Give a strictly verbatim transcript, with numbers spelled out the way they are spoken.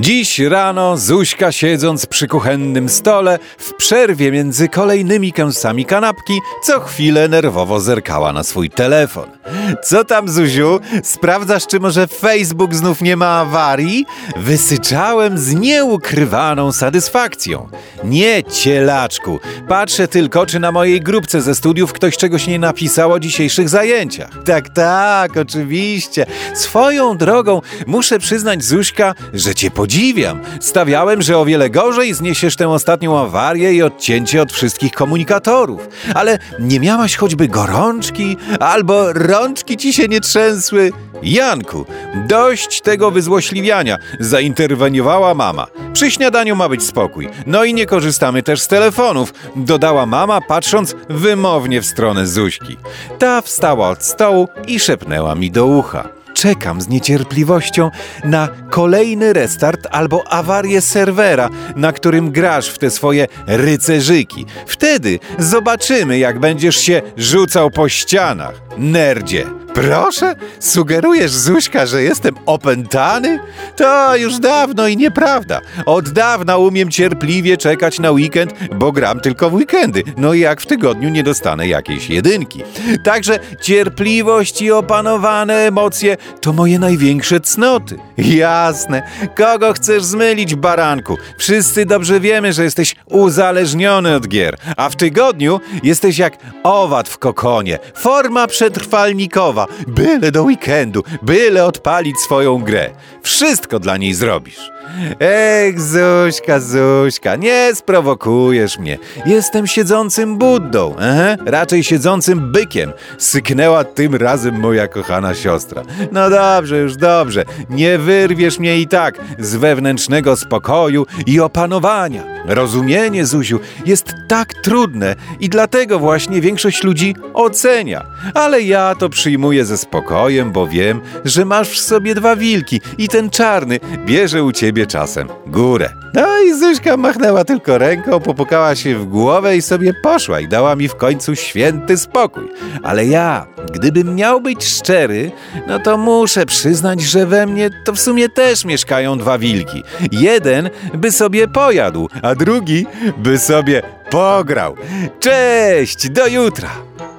Dziś rano Zuśka, siedząc przy kuchennym stole, w przerwie między kolejnymi kęsami kanapki, co chwilę nerwowo zerkała na swój telefon. Co tam, Zuziu? Sprawdzasz, czy może Facebook znów nie ma awarii? Wysyczałem z nieukrywaną satysfakcją. Nie, cielaczku. Patrzę tylko, czy na mojej grupce ze studiów ktoś czegoś nie napisał o dzisiejszych zajęciach. Tak, tak, oczywiście. Swoją drogą muszę przyznać, Zuśka, że cię podziwiam. Stawiałem, że o wiele gorzej zniesiesz tę ostatnią awarię i odcięcie od wszystkich komunikatorów. Ale nie miałaś choćby gorączki? Albo rączki ci się nie trzęsły? Janku, dość tego wyzłośliwiania. Zainterweniowała mama. Przy śniadaniu ma być spokój. No i nie korzystamy też z telefonów, dodała mama, patrząc wymownie w stronę Zuśki. Ta wstała od stołu i szepnęła mi do ucha. Czekam z niecierpliwością na kolejny restart albo awarię serwera, na którym grasz w te swoje rycerzyki. Wtedy zobaczymy, jak będziesz się rzucał po ścianach. Nerdzie. Proszę? Sugerujesz, Zuśka, że jestem opętany? To już dawno i nieprawda. Od dawna umiem cierpliwie czekać na weekend, bo gram tylko w weekendy. No i jak w tygodniu nie dostanę jakiejś jedynki. Także cierpliwość i opanowane emocje to moje największe cnoty. Jasne. Kogo chcesz zmylić, baranku? Wszyscy dobrze wiemy, że jesteś uzależniony od gier, a w tygodniu jesteś jak owad w kokonie. Forma przetrwalnikowa. Byle do weekendu, byle odpalić swoją grę. Wszystko dla niej zrobisz. Ech, Zuśka, Zuśka, nie sprowokujesz mnie. Jestem siedzącym Buddą, Aha, raczej siedzącym bykiem. Syknęła tym razem moja kochana siostra. No dobrze, już dobrze. Nie wyrwiesz mnie i tak z wewnętrznego spokoju i opanowania. Rozumienie, Zuziu, jest tak trudne i dlatego właśnie większość ludzi ocenia. Ale ja to przyjmuję ze spokojem, bo wiem, że masz w sobie dwa wilki i ten czarny bierze u ciebie czasem górę. No i Zuśka machnęła tylko ręką, popukała się w głowę i sobie poszła i dała mi w końcu święty spokój. Ale ja, gdybym miał być szczery, no to muszę przyznać, że we mnie to w sumie też mieszkają dwa wilki. Jeden by sobie pojadł, a drugi by sobie pograł. Cześć, do jutra!